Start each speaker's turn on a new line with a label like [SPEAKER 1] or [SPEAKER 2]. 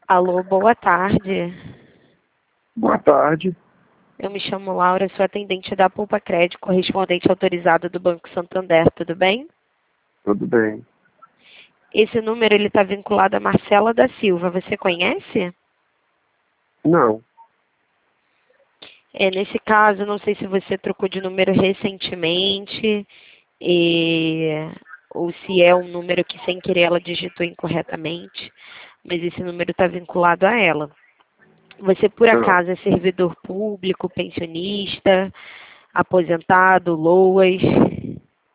[SPEAKER 1] Alô, boa tarde.
[SPEAKER 2] Boa tarde.
[SPEAKER 1] Eu me chamo Laura, sou atendente da Poupa Crédito, correspondente autorizado do Banco Santander, tudo bem?
[SPEAKER 2] Tudo bem.
[SPEAKER 1] Esse número ele está vinculado a Marcela da Silva, você conhece?
[SPEAKER 2] Não.
[SPEAKER 1] Nesse caso, não sei se você trocou de número recentemente, ou se é um número que sem querer ela digitou incorretamente, mas esse número está vinculado a ela. Você, por
[SPEAKER 2] Não.
[SPEAKER 1] acaso, é servidor público, pensionista, aposentado, LOAS?